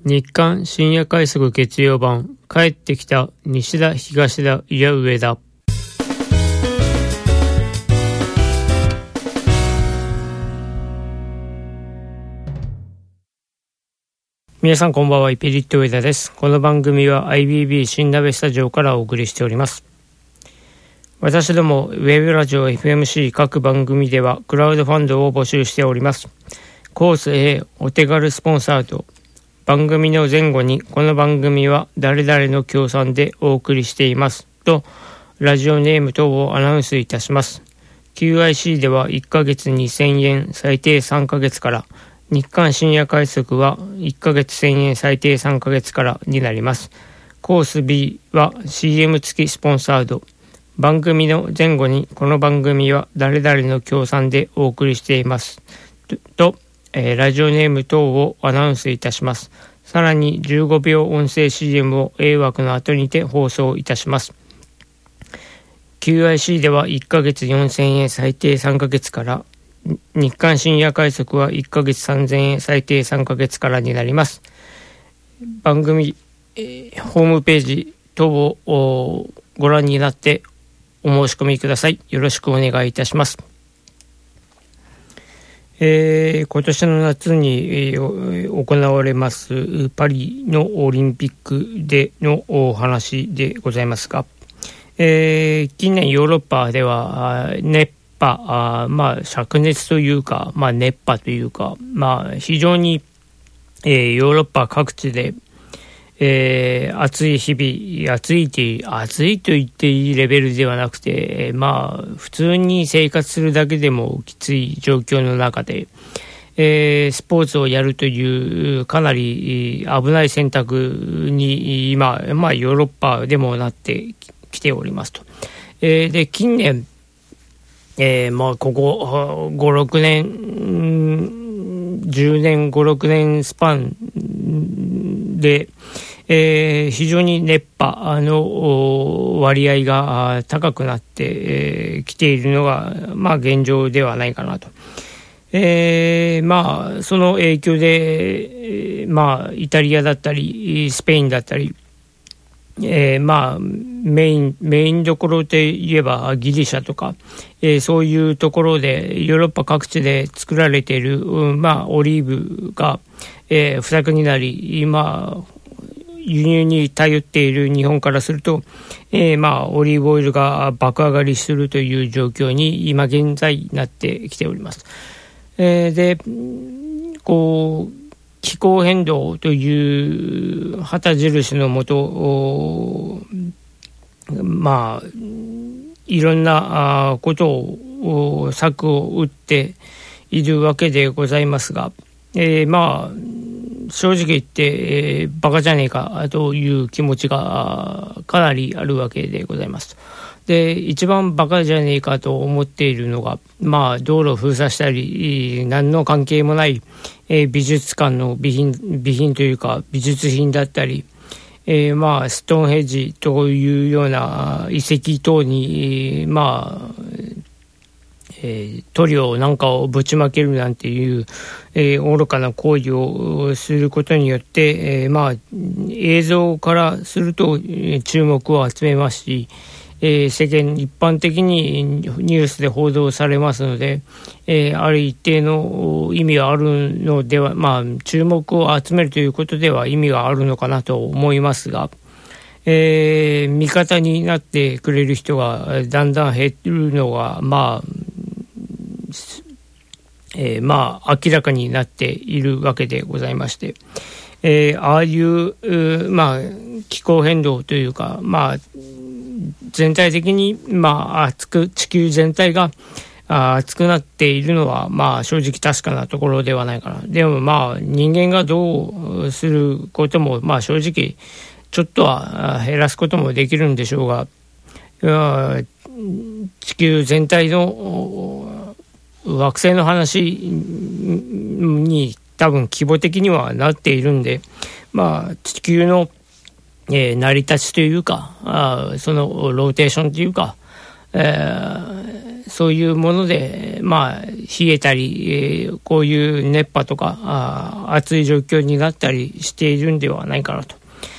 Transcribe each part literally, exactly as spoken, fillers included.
日刊深夜快速月曜版、帰ってきた西田東田いや上田。皆さんこんばんは、イペリット上田です。この番組は アイビービー 新鍋スタジオからお送りしております。私どもウェブラジオ エフエムシー 各番組ではクラウドファンドを募集しております。コース A お手軽スポンサード。番組の前後にこの番組は誰々の協賛でお送りしていますとラジオネーム等をアナウンスいたします。 キューアイシー ではいっかげつにせんえん、最低さんかげつから、日刊深夜快速はいっかげつせんえん、最低さんかげつからになります。コース B は シーエム 付きスポンサード。番組の前後にこの番組は誰々の協賛でお送りしていますとえー、ラジオネーム等をアナウンスいたします。さらにじゅうごびょう音声 シーエム を A 枠の後にて放送いたします。 キューアイシー ではいっかげつよんせんえん、最低さんかげつから、日刊深夜快速はいっかげつさんぜんえん、最低さんかげつからになります。番組、えー、ホームページ等をご覧になってお申し込みください。よろしくお願いいたします。えー、今年の夏に、えー、行われますパリのオリンピックでのお話でございますが、えー、近年ヨーロッパでは熱波、あまあ灼熱というか、まあ、熱波というか、まあ、非常に、えー、ヨーロッパ各地でえー、暑い日々、暑いって暑いと言っていいレベルではなくて、まあ普通に生活するだけでもきつい状況の中で、えー、スポーツをやるというかなり危ない選択に今、まあ、ヨーロッパでもなってきておりますと。えー、で近年、えー、まあここご、ろくねん、じゅうねん、ご、ろくねんスパンで、えー、非常に熱波の割合が高くなってき、えー、ているのが、まあ、現状ではないかなと。えー、まあその影響で、えー、まあイタリアだったりスペインだったり、えー、まあメインメインどころで言えばギリシャとか、えー、そういうところでヨーロッパ各地で作られている、うん、まあオリーブが、えー、不作になり、今輸入に頼っている日本からすると、えー、まあオリーブオイルが爆上がりするという状況に今現在なってきております。えー、でこう気候変動という旗印のもと、まあいろんなことを策を打っているわけでございますが、えー、まあ正直言って、えー、バカじゃねえかという気持ちがかなりあるわけでございます。で一番バカじゃねえかと思っているのが、まあ道路を封鎖したり何の関係もない、えー、美術館の備品備品というか美術品だったり、えー、まあストーンヘッジというような遺跡等に、まあえー、塗料なんかをぶちまけるなんていう、えー、愚かな行為をすることによって、えー、まあ映像からすると、えー、注目を集めますし、えー、世間一般的にニュースで報道されますので、えー、ある一定の意味があるのでは、まあ注目を集めるということでは意味があるのかなと思いますが、えー、味方になってくれる人がだんだん減るのがまあえー、まあ明らかになっているわけでございまして、えー、ああいう、まあ気候変動というか、まあ全体的にまあ熱く地球全体が熱くなっているのはまあ正直確かなところではないかな。でもまあ人間がどうすることもまあ正直ちょっとは減らすこともできるんでしょうが、地球全体の惑星の話に多分規模的にはなっているんで、まあ地球の、えー、成り立ちというか、あそのローテーションというか、えー、そういうものでまあ冷えたり、えー、こういう熱波とかあ暑い状況になったりしているんではないかなと。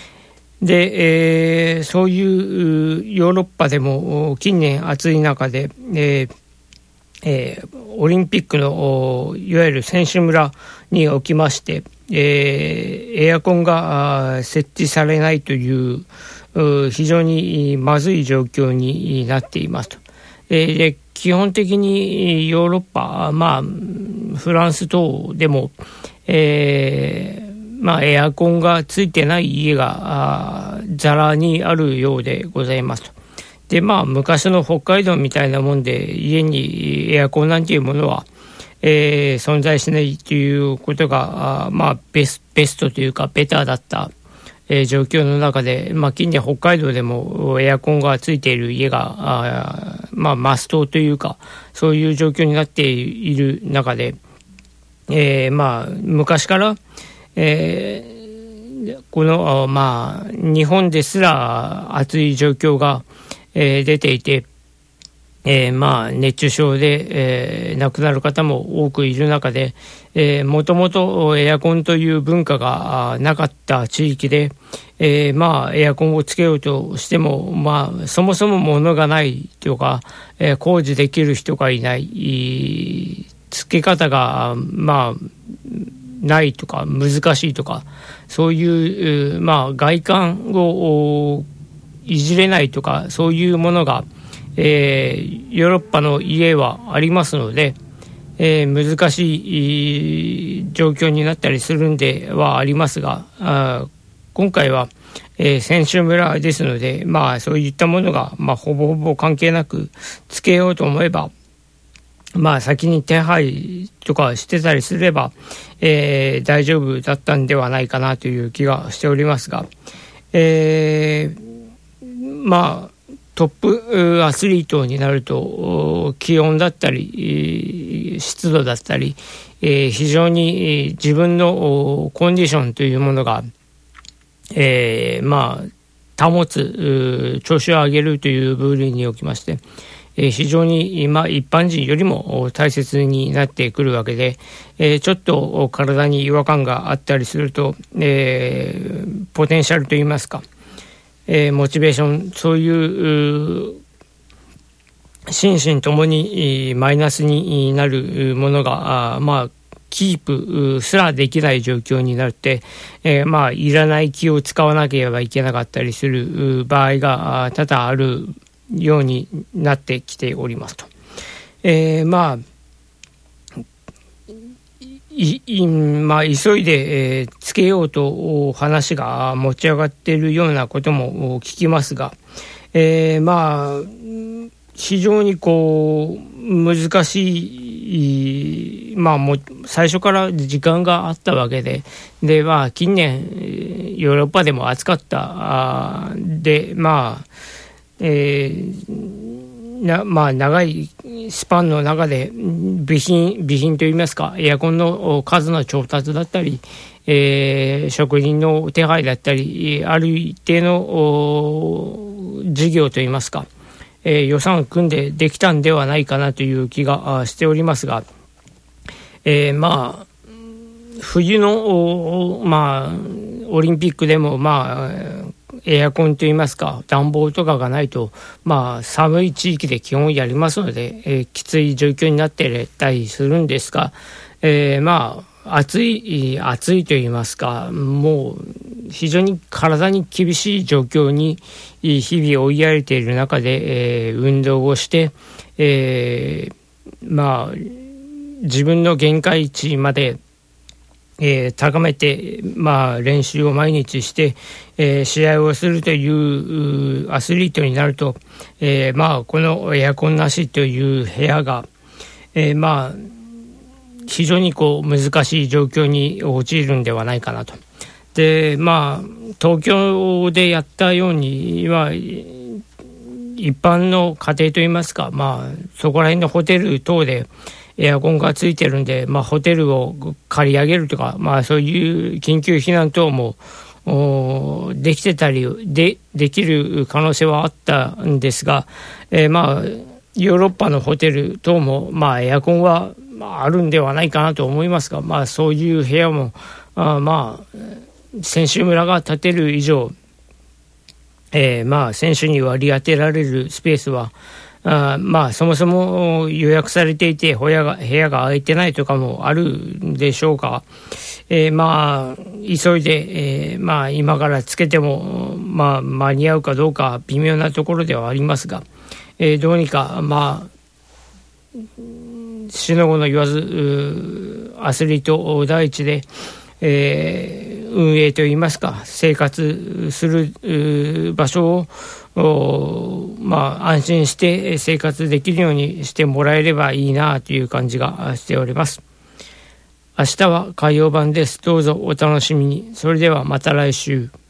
で、えー、そういうヨーロッパでも近年暑い中で、えーえー、オリンピックのいわゆる選手村におきまして、えー、エアコンが設置されないという非常にまずい状況になっていますと。で、基本的にヨーロッパ、まあ、フランス等でも、えーまあ、エアコンがついてない家がざらにあるようでございますと。で、まあ、昔の北海道みたいなもんで家にエアコンなんていうものは、えー、存在しないということが、まあ、ベス、ベストというかベターだった、えー、状況の中で、まあ、近年北海道でもエアコンがついている家が、あまあ、マストというかそういう状況になっている中で、えー、まあ、昔からえー、この、まあ、日本ですら暑い状況が、えー、出ていて、えー、まあ、熱中症で、えー、亡くなる方も多くいる中で、えー、もともとエアコンという文化がなかった地域で、えー、まあ、エアコンをつけようとしても、まあ、そもそも物がないとか、えー、工事できる人がいない、つけ方が、まあ、ないとか難しいとかそういう、まあ、外観をいじれないとかそういうものが、えー、ヨーロッパの家はありますので、えー、難しい状況になったりするんではありますが、あ今回は、えー、選手村ですので、まあ、そういったものが、まあ、ほぼほぼ関係なくつけようと思えばまあ、先に手配とかしてたりすれば、えー、大丈夫だったんではないかなという気がしておりますが、えー、まあトップアスリートになると気温だったり湿度だったり、えー、非常に自分のコンディションというものが、えー、まあ保つ調子を上げるという部分におきましてえー、非常に今一般人よりも大切になってくるわけで、えー、ちょっと体に違和感があったりすると、えー、ポテンシャルといいますか、えー、モチベーションそういう心身ともにマイナスになるものがまあキープすらできない状況になって、えー、まあいらない気を使わなければいけなかったりする場合が多々あるようになってきておりますと。えー、まあいいまあ、急いで、えー、つけようと話が持ち上がっているようなことも聞きますが、えー、まあ非常にこう難しい、まあ、もう最初から時間があったわけで、で、まあ、近年ヨーロッパでも暑かったで、まあえーなまあ、長いスパンの中で備品、備品といいますかエアコンの数の調達だったり、えー、職人の手配だったりある一定の事業といいますか、えー、予算を組んでできたんではないかなという気がしておりますが、えー、まあ冬の、まあ、オリンピックでもまあエアコンといいますか暖房とかがないと、まあ、寒い地域で基本やりますので、えー、きつい状況になってたりするんですが、えー、まあ暑い暑いといいますかもう非常に体に厳しい状況に日々追いやられている中で、えー、運動をして、えー、まあ自分の限界値までえー、高めて、まあ、練習を毎日して、えー、試合をするというアスリートになると、えーまあ、このエアコンなしという部屋が、えーまあ、非常にこう難しい状況に陥るんではないかなと。で、まあ、東京でやったようには一般の家庭といいますか、まあ、そこら辺のホテル等でエアコンがついてるんで、まあ、ホテルを借り上げるとか、まあ、そういう緊急避難等もできてたりで、できる可能性はあったんですが、えー、まあヨーロッパのホテル等も、まあ、エアコンはまあ、あるんではないかなと思いますが、まあ、そういう部屋もあまあ選手村が建てる以上、えー、まあ選手に割り当てられるスペースはあまあそもそも予約されていて部屋が部屋が空いてないとかもあるんでしょうか。えー、まあ急いで、えー、まあ今からつけてもまあ間に合うかどうか微妙なところではありますが、えー、どうにかまあしのごの言わずアスリート第一で、えー、運営といいますか生活する場所をまあ安心して生活できるようにしてもらえればいいなという感じがしております。明日は火曜版です。どうぞお楽しみに。それではまた来週。